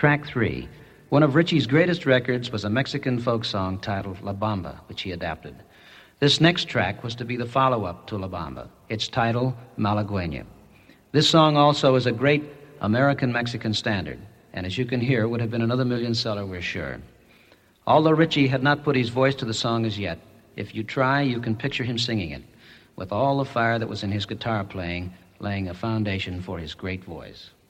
Track 3. One of Richie's greatest records was a Mexican folk song titled La Bamba, which he adapted. This next track was to be the follow-up to La Bamba. Its title, Malagueña. This song also is a great American-Mexican standard, and as you can hear, would have been another million seller, we're sure. Although Richie had not put his voice to the song as yet, if you try, you can picture him singing it, with all the fire that was in his guitar playing, laying a foundation for his great voice.